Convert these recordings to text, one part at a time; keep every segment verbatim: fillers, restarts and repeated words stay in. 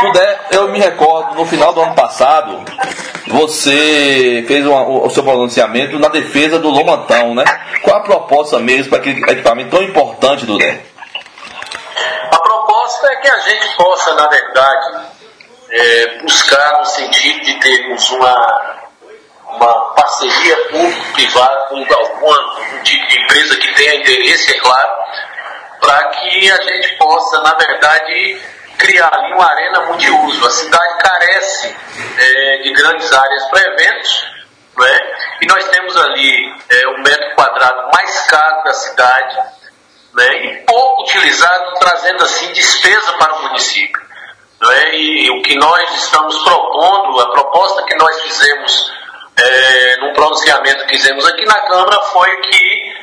puder, eu me recordo, no final do ano passado, você fez uma, o seu pronunciamento na defesa do Lomantão, né? Qual a proposta mesmo para aquele equipamento tão importante do D E? A proposta é que a gente possa, na verdade, é, buscar no sentido de termos uma, uma parceria público-privada com alguma, algum tipo de empresa que tenha interesse, é claro, para que a gente possa, na verdade, criar ali uma arena multiuso. A cidade carece é, de grandes áreas para eventos, não é? E nós temos ali é, o metro quadrado mais caro da cidade, né? E pouco utilizado, trazendo assim despesa para o município, não é? E, e o que nós estamos propondo, a proposta que nós fizemos é, num pronunciamento que fizemos aqui na Câmara foi que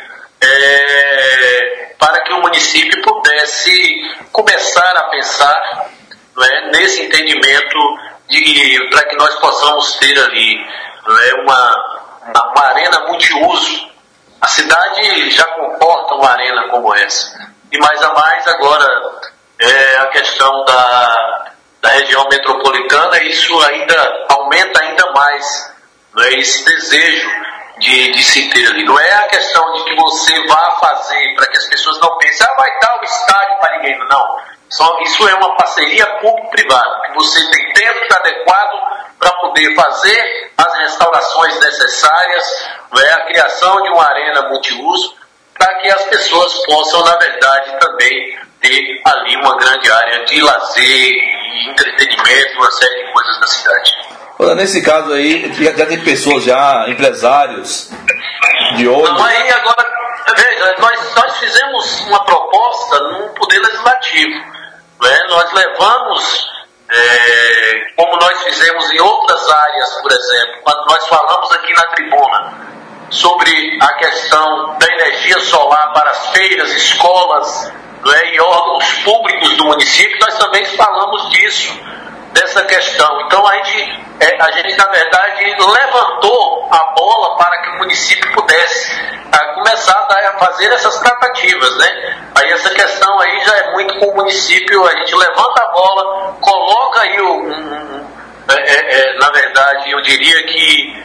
É, para que o município pudesse começar a pensar, não é, nesse entendimento de para que nós possamos ter ali, não é, uma, uma arena multiuso. A cidade já comporta uma arena como essa. E mais a mais agora é, a questão da, da região metropolitana, isso ainda aumenta ainda mais, não é, esse desejo De, de se ter ali. Não é a questão de que você vá fazer para que as pessoas não pensem, ah, vai dar o estádio para ninguém. Não. Só, isso é uma parceria público-privada, que você tem tempo adequado para poder fazer as restaurações necessárias, não é, a criação de uma arena multiuso, para que as pessoas possam, na verdade, também ter ali uma grande área de lazer e entretenimento, uma série de coisas na cidade. Nesse caso aí, já tem pessoas, já empresários de hoje. Não, aí agora, veja, nós, nós fizemos uma proposta no Poder Legislativo, né? Nós levamos, é, como nós fizemos em outras áreas, por exemplo, quando nós falamos aqui na tribuna sobre a questão da energia solar para as feiras, escolas, né, e órgãos públicos do município, nós também falamos disso, dessa questão. Então a gente, é, a gente na verdade levantou a bola para que o município pudesse a, começar a fazer essas tratativas, né? Aí essa questão aí já é muito com o município, a gente levanta a bola, coloca aí o, um, um, é, é, na verdade eu diria que,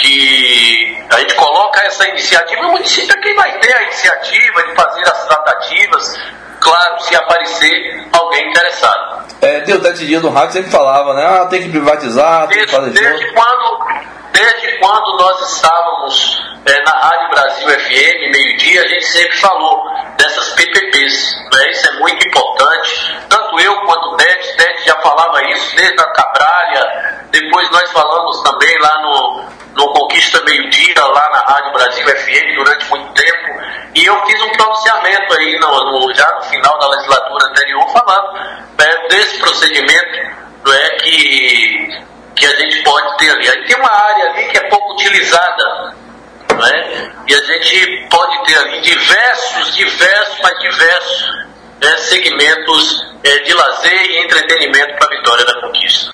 que a gente coloca essa iniciativa, e o município é quem vai ter a iniciativa de fazer as tratativas, claro, se aparecer alguém interessado. É, deu até dia do rádio sempre falava, né? Ah, tem que privatizar, tem desde, que fazer desde quando Desde quando nós estávamos é, na Rádio Brasil F M, meio-dia, a gente sempre falou dessas P P Ps, né? Isso é muito importante. Tanto eu quanto o Dete, Dete já falava isso desde a Cabralha, depois nós falamos também lá no, no Conquista Meio-Dia, lá na Rádio Brasil F M, durante muito tempo. E eu fiz um pronunciamento aí, no, no, já no final da legislatura anterior, falando é, desse procedimento, não é, que... que a gente pode ter ali. Aí tem uma área ali que é pouco utilizada, não é? E a gente pode ter ali diversos, diversos, mas diversos né, segmentos é, de lazer e entretenimento para a Vitória da Conquista.